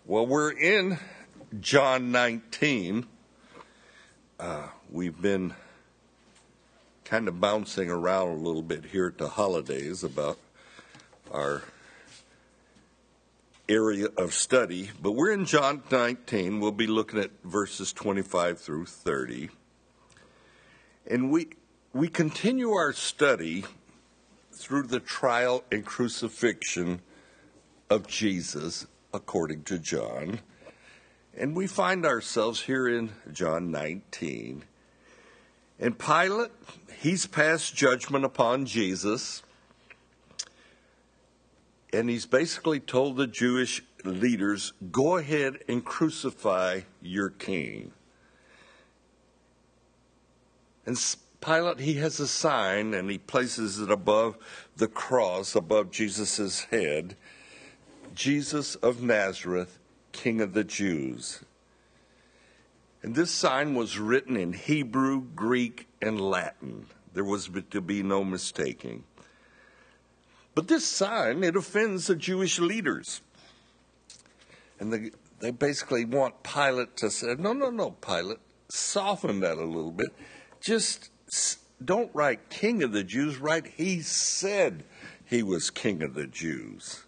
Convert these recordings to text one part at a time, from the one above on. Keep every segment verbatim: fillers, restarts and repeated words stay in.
Well, we're in John nineteen. Uh, we've been kind of bouncing around a little bit here at the holidays about our area of study, but we're in John nineteen. We'll be looking at verses twenty-five through thirty. And we we continue our study through the trial and crucifixion of Jesus, according to John. And we find ourselves here in John nineteen. And Pilate, he's passed judgment upon Jesus. And he's basically told the Jewish leaders, go ahead and crucify your king. And Pilate, he has a sign, and he places it above the cross, above Jesus' head. Jesus of Nazareth, King of the Jews. And this sign was written in Hebrew, Greek, and Latin. There was to be no mistaking. But this sign, it offends the Jewish leaders. And they, they basically want Pilate to say, no, no, no, Pilate, soften that a little bit. Just don't write King of the Jews, write he said he was King of the Jews.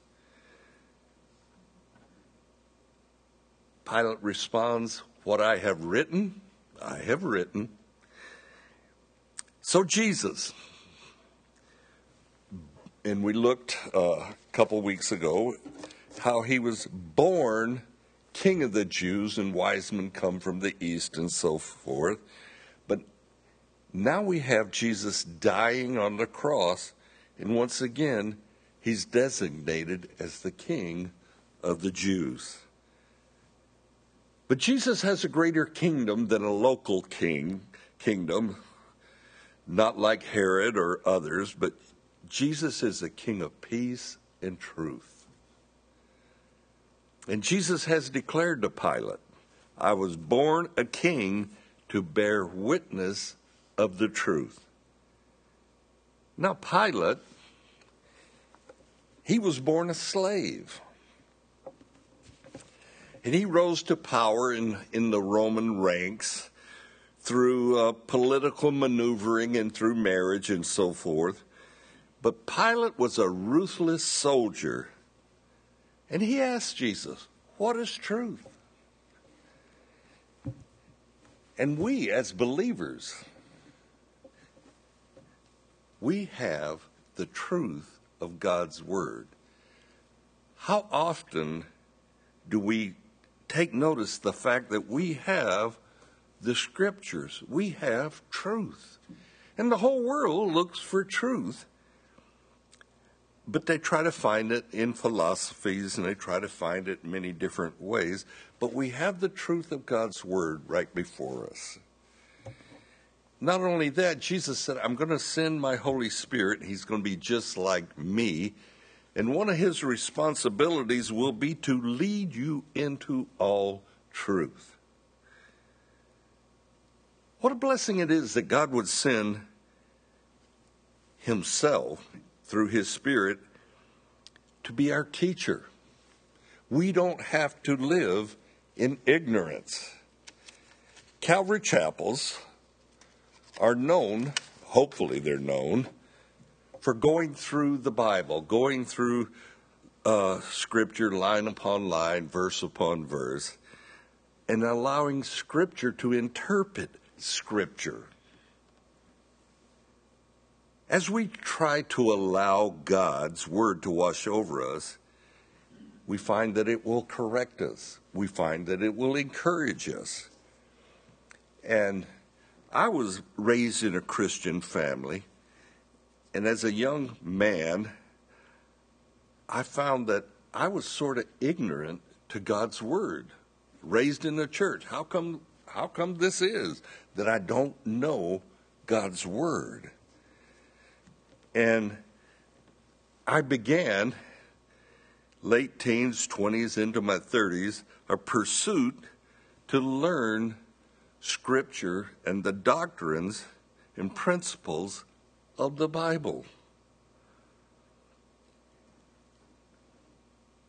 Pilate responds, what I have written, I have written. So Jesus, and we looked uh, a couple weeks ago how he was born King of the Jews and wise men come from the east and so forth. But now we have Jesus dying on the cross, and once again, he's designated as the King of the Jews. But Jesus has a greater kingdom than a local king, kingdom, not like Herod or others, but Jesus is a king of peace and truth. And Jesus has declared to Pilate, I was born a king to bear witness of the truth. Now Pilate, he was born a slave. And he rose to power in, in the Roman ranks through uh, political maneuvering and through marriage and so forth. But Pilate was a ruthless soldier. And he asked Jesus, what is truth? And we as believers, we have the truth of God's word. How often do we take notice the fact that we have the scriptures, we have truth. And the whole world looks for truth, but they try to find it in philosophies and they try to find it in many different ways. But we have the truth of God's word right before us. Not only that, Jesus said, I'm going to send my Holy Spirit. He's going to be just like me. And one of his responsibilities will be to lead you into all truth. What a blessing it is that God would send himself through his Spirit to be our teacher. We don't have to live in ignorance. Calvary chapels are known, hopefully they're known, for going through the Bible, going through uh, Scripture line upon line, verse upon verse, and allowing Scripture to interpret Scripture. As we try to allow God's word to wash over us, we find that it will correct us. We find that it will encourage us. And I was raised in a Christian family. And as a young man, I found that I was sort of ignorant to God's word, raised in the church. How come, how come this is that I don't know God's word? And I began, late teens, twenties, into my thirties, a pursuit to learn Scripture and the doctrines and principles of the Bible.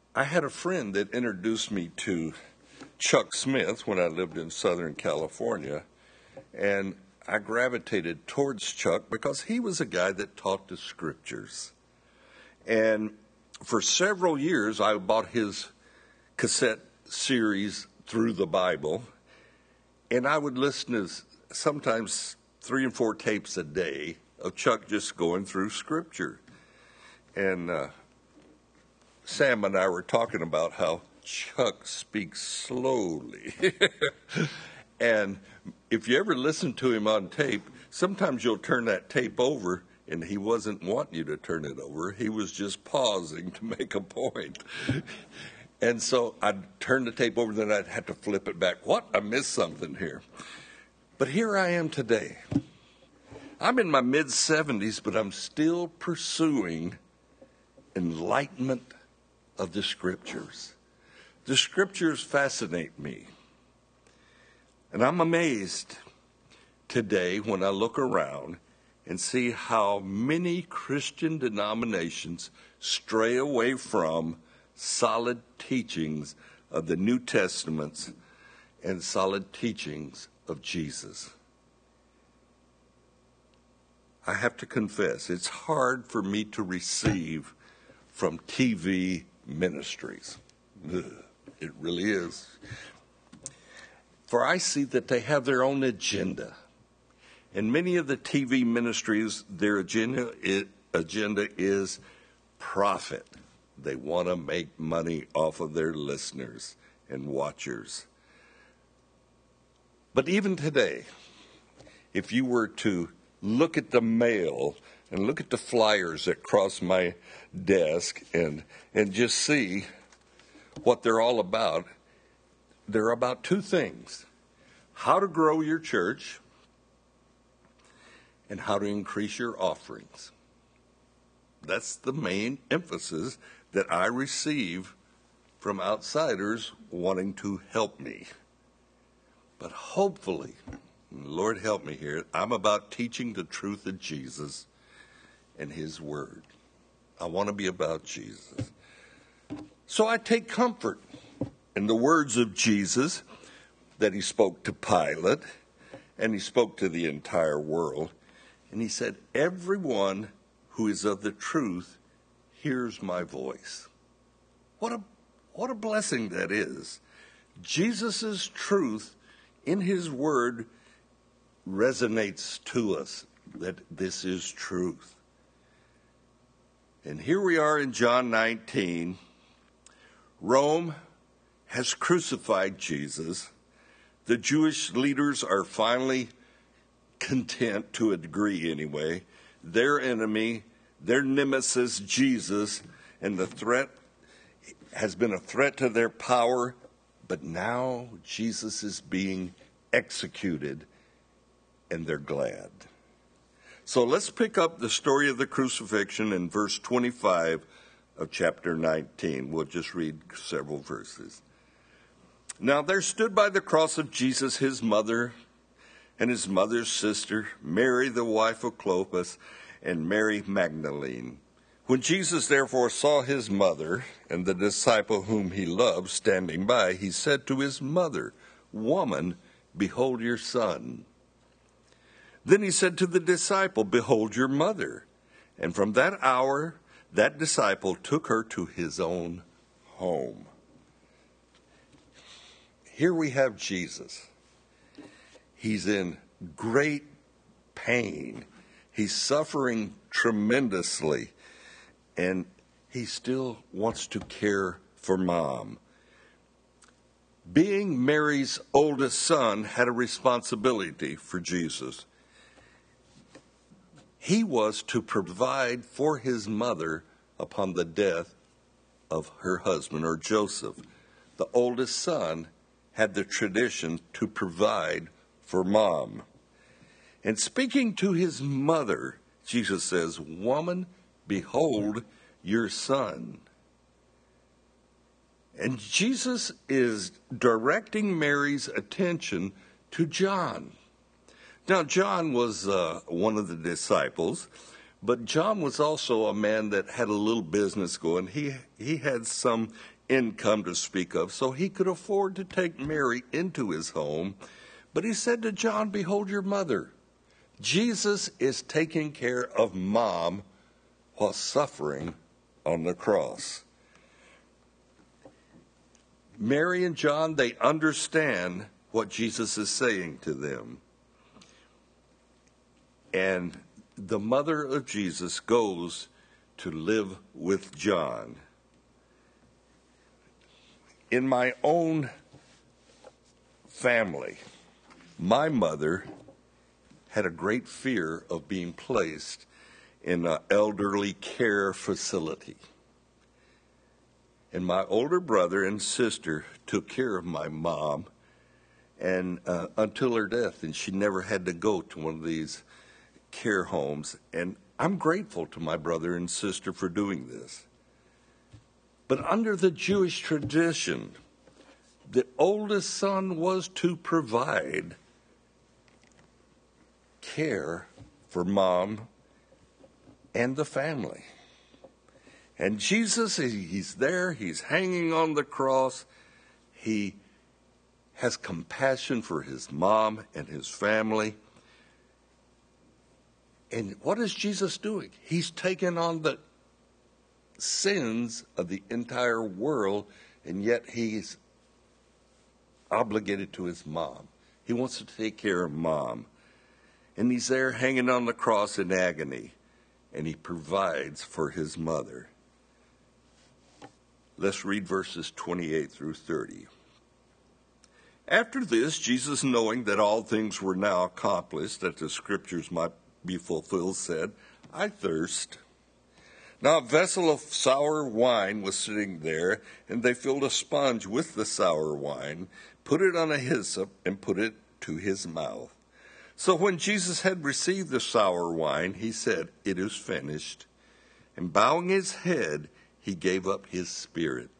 I had a friend that introduced me to Chuck Smith when I lived in Southern California, and I gravitated towards Chuck because he was a guy that taught the scriptures. And for several years, I bought his cassette series Through the Bible, and I would listen to sometimes three and four tapes a day of Chuck just going through scripture. And uh, Sam and I were talking about how Chuck speaks slowly. And if you ever listen to him on tape, sometimes you'll turn that tape over, and he wasn't wanting you to turn it over. He was just pausing to make a point. And so I'd turn the tape over, then I'd have to flip it back. What? I missed something here. But here I am today. I'm in my mid-seventies, but I'm still pursuing enlightenment of the scriptures. The scriptures fascinate me. And I'm amazed today when I look around and see how many Christian denominations stray away from solid teachings of the New Testaments and solid teachings of Jesus. I have to confess, it's hard for me to receive from T V ministries. Ugh, it really is. For I see that they have their own agenda. And many of the T V ministries, their agenda is, agenda is profit. They want to make money off of their listeners and watchers. But even today, if you were to look at the mail and look at the flyers that cross my desk and and just see what they're all about, they're about two things: how to grow your church and how to increase your offerings. That's the main emphasis that I receive from outsiders wanting to help me. But hopefully, Lord help me here, I'm about teaching the truth of Jesus and his word. I want to be about Jesus. So I take comfort in the words of Jesus that he spoke to Pilate, and he spoke to the entire world. And he said, everyone who is of the truth hears my voice. What a, what a blessing that is. Jesus' truth in his word resonates to us, that this is truth. And here we are in John nineteen. Rome has crucified Jesus. The Jewish leaders are finally content, to a degree anyway. Their enemy, their nemesis, Jesus, and the threat has been a threat to their power, but now Jesus is being executed, and they're glad. So let's pick up the story of the crucifixion in verse twenty-five of chapter nineteen. We'll just read several verses. Now there stood by the cross of Jesus his mother and his mother's sister, Mary the wife of Clopas, and Mary Magdalene. When Jesus therefore saw his mother and the disciple whom he loved standing by, he said to his mother, "Woman, behold your son." Then he said to the disciple, "Behold your mother." And from that hour, that disciple took her to his own home. Here we have Jesus. He's in great pain. He's suffering tremendously. And he still wants to care for Mom. Being Mary's oldest son had a responsibility for Jesus. He was to provide for his mother upon the death of her husband, or Joseph. The oldest son had the tradition to provide for Mom. And speaking to his mother, Jesus says, "Woman, behold your son." And Jesus is directing Mary's attention to John. Now, John was uh, one of the disciples, but John was also a man that had a little business going. He he had some income to speak of, so he could afford to take Mary into his home. But he said to John, "Behold your mother." Jesus is taking care of mom while suffering on the cross. Mary and John, they understand what Jesus is saying to them. And the mother of Jesus goes to live with John. In my own family, my mother had a great fear of being placed in an elderly care facility. And my older brother and sister took care of my mom and uh, until her death, and she never had to go to one of these care homes. And I'm grateful to my brother and sister for doing this. But under the Jewish tradition, the oldest son was to provide care for mom and the family. And Jesus, he's there, he's hanging on the cross. He has compassion for his mom and his family. And what is Jesus doing? He's taken on the sins of the entire world, and yet he's obligated to his mom. He wants to take care of mom. And he's there hanging on the cross in agony, and he provides for his mother. Let's read verses twenty-eight through thirty. After this, Jesus, knowing that all things were now accomplished, that the scriptures might be fulfilled, said, "I thirst." Now a vessel of sour wine was sitting there, and they filled a sponge with the sour wine, put it on a hyssop, and put it to his mouth. So when Jesus had received the sour wine, he said, "It is finished." And bowing his head, he gave up his spirit.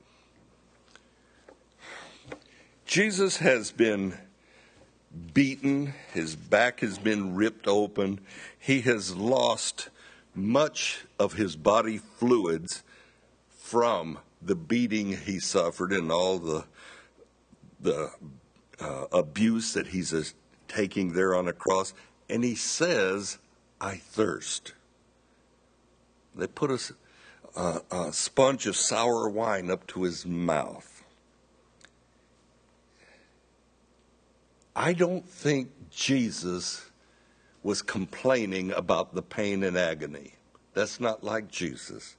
Jesus has been beaten. His back has been ripped open. He has lost much of his body fluids from the beating he suffered and all the the uh, abuse that he's uh, taking there on a cross. And he says, "I thirst." They put a, a, a sponge of sour wine up to his mouth. I don't think Jesus was complaining about the pain and agony. That's not like Jesus.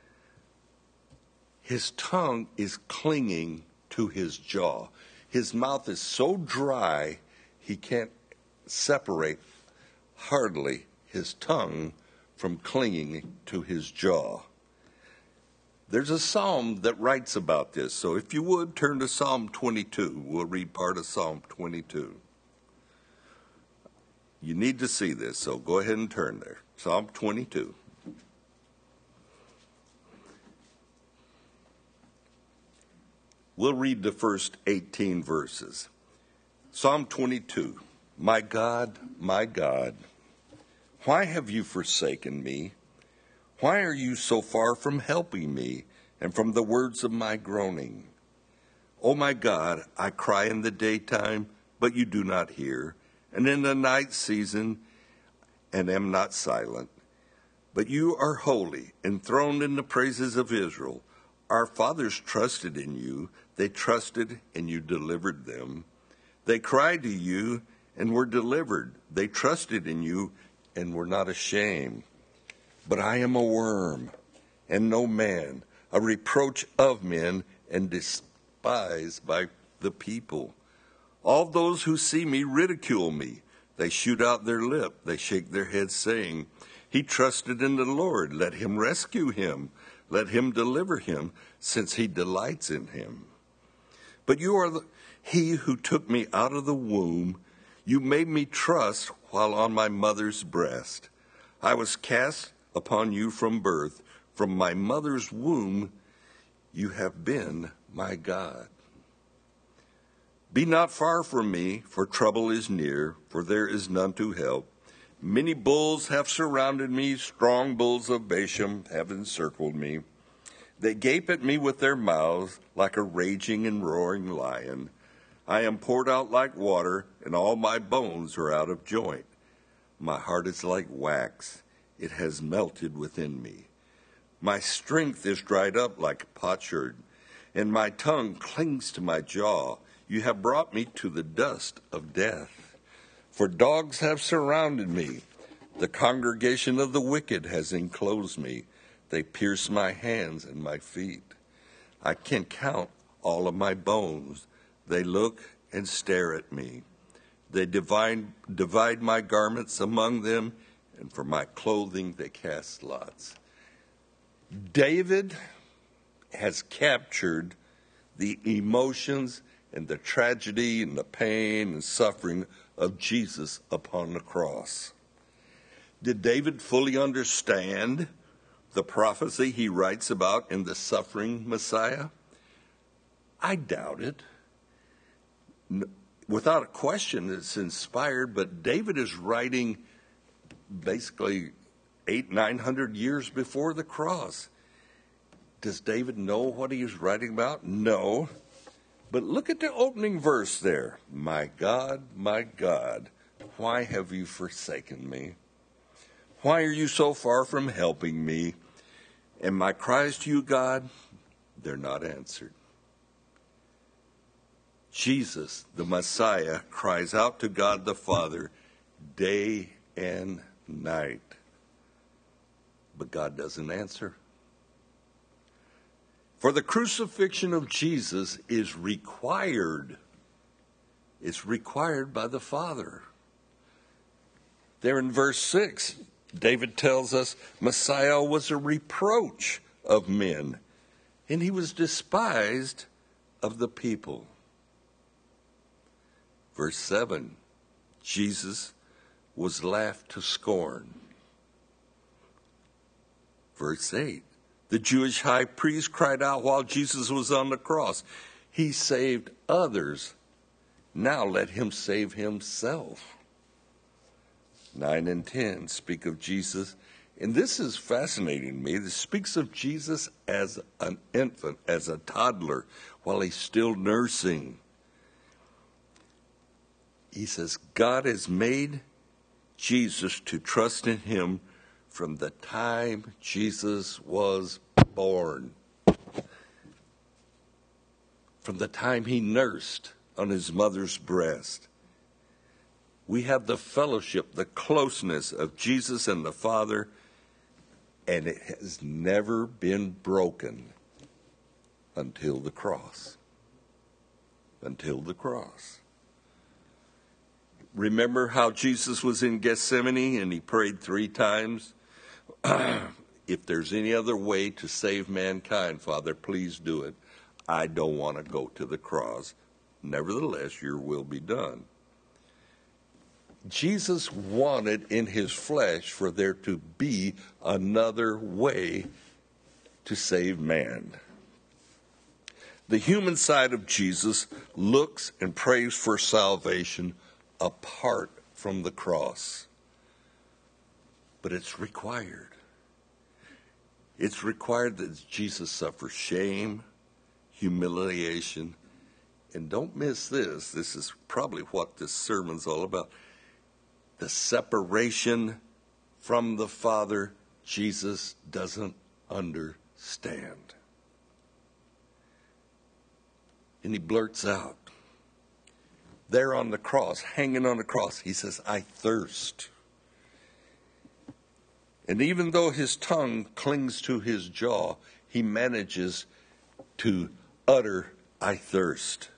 His tongue is clinging to his jaw. His mouth is so dry, he can't separate hardly his tongue from clinging to his jaw. There's a psalm that writes about this. So if you would, turn to Psalm twenty-two. We'll read part of Psalm twenty-two. You need to see this, so go ahead and turn there. Psalm twenty-two. We'll read the first eighteen verses. Psalm twenty-two. My God, my God, why have you forsaken me? Why are you so far from helping me and from the words of my groaning? O my God, I cry in the daytime, but you do not hear, and in the night season, and am not silent. But you are holy, enthroned in the praises of Israel. Our fathers trusted in you. They trusted, and you delivered them. They cried to you and were delivered. They trusted in you and were not ashamed. But I am a worm and no man, a reproach of men and despised by the people. All those who see me ridicule me. They shoot out their lip. They shake their heads, saying, "He trusted in the Lord. Let him rescue him. Let him deliver him, since he delights in him." But you are the, he who took me out of the womb. You made me trust while on my mother's breast. I was cast upon you from birth. From my mother's womb, you have been my God. Be not far from me, for trouble is near, for there is none to help. Many bulls have surrounded me, strong bulls of Bashan have encircled me. They gape at me with their mouths like a raging and roaring lion. I am poured out like water, and all my bones are out of joint. My heart is like wax. It has melted within me. My strength is dried up like potsherd, and my tongue clings to my jaw. You have brought me to the dust of death. For dogs have surrounded me. The congregation of the wicked has enclosed me. They pierce my hands and my feet. I can count all of my bones. They look and stare at me. They divide, divide my garments among them, and for my clothing they cast lots. David has captured the emotions and the tragedy and the pain and suffering of Jesus upon the cross. Did David fully understand the prophecy he writes about in the suffering Messiah? I doubt it. Without a question, it's inspired, but David is writing basically eight, nine hundred years before the cross. Does David know what he is writing about? No. But look at the opening verse there. My God, my God, why have you forsaken me? Why are you so far from helping me? And my cries to you, God, they're not answered. Jesus, the Messiah, cries out to God the Father day and night. But God doesn't answer. For the crucifixion of Jesus is required. It's required by the Father. There in verse six, David tells us Messiah was a reproach of men, and he was despised of the people. Verse seven, Jesus was laughed to scorn. Verse eight, the Jewish high priest cried out while Jesus was on the cross. He saved others. Now let him save himself. nine and ten speak of Jesus, and this is fascinating to me. This speaks of Jesus as an infant, as a toddler, while he's still nursing. He says, God has made Jesus to trust in him from the time Jesus was born. From the time he nursed on his mother's breast. We have the fellowship, the closeness of Jesus and the Father, and it has never been broken until the cross. Until the cross. Remember how Jesus was in Gethsemane and he prayed three times? If there's any other way to save mankind, Father, please do it. I don't want to go to the cross. Nevertheless, your will be done. Jesus wanted in his flesh for there to be another way to save man. The human side of Jesus looks and prays for salvation apart from the cross. But it's required. It's required that Jesus suffer shame, humiliation, and don't miss this. This is probably what this sermon's all about. The separation from the Father, Jesus doesn't understand. And he blurts out, there on the cross, hanging on the cross, he says, I thirst. And even though his tongue clings to his jaw, he manages to utter, I thirst.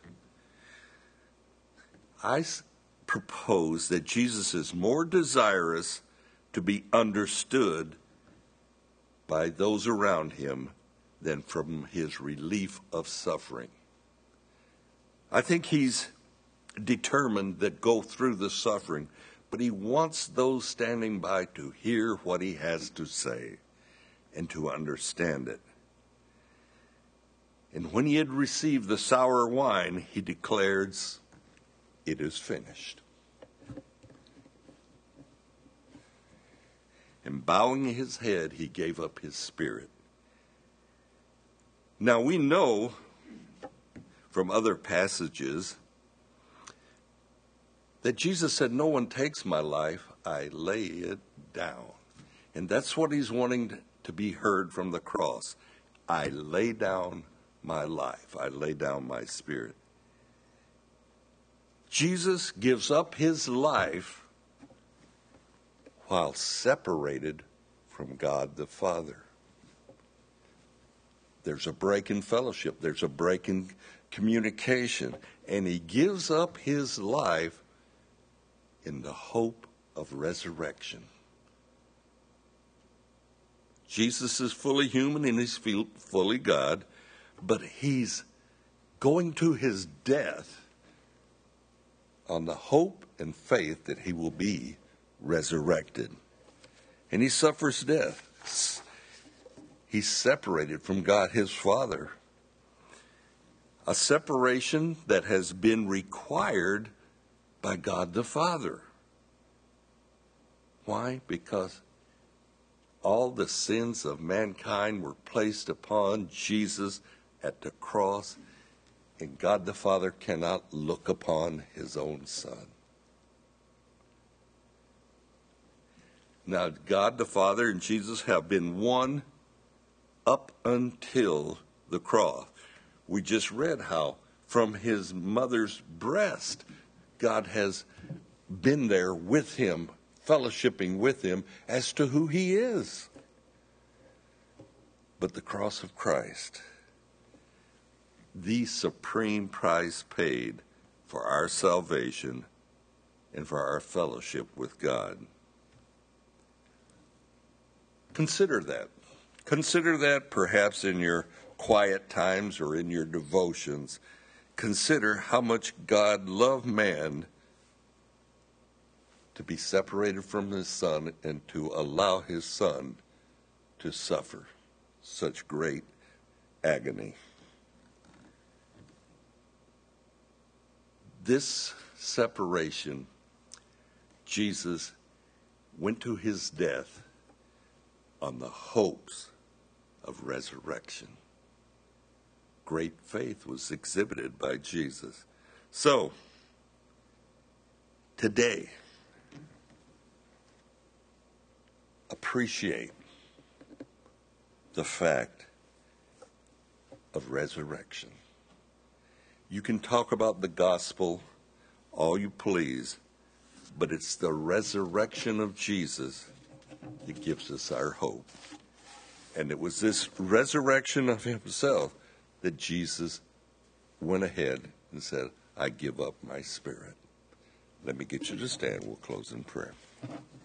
I propose that Jesus is more desirous to be understood by those around him than from his relief of suffering. I think he's determined that go through the suffering, but he wants those standing by to hear what he has to say and to understand it. And when he had received the sour wine, he declares, it is finished. And bowing his head, he gave up his spirit. Now we know from other passages that Jesus said, no one takes my life, I lay it down. And that's what he's wanting to be heard from the cross. I lay down my life. I lay down my spirit. Jesus gives up his life while separated from God the Father. There's a break in fellowship. There's a break in communication. And he gives up his life in the hope of resurrection. Jesus is fully human and he's fully God, but he's going to his death on the hope and faith that he will be resurrected. And he suffers death. He's separated from God his Father. A separation that has been required by God the Father. Why? Because all the sins of mankind were placed upon Jesus at the cross, and God the Father cannot look upon his own Son. Now, God the Father and Jesus have been one up until the cross. We just read how from his mother's breast, God has been there with him, fellowshipping with him as to who he is. But the cross of Christ, the supreme price paid for our salvation and for our fellowship with God. Consider that. Consider that perhaps in your quiet times or in your devotions. Consider how much God loved man to be separated from his Son and to allow his Son to suffer such great agony. This separation, Jesus went to his death on the hopes of resurrection. Great faith was exhibited by Jesus. So, today, appreciate the fact of resurrection. You can talk about the gospel all you please, but it's the resurrection of Jesus that gives us our hope. And it was this resurrection of himself that Jesus went ahead and said, I give up my spirit. Let me get you to stand. We'll close in prayer.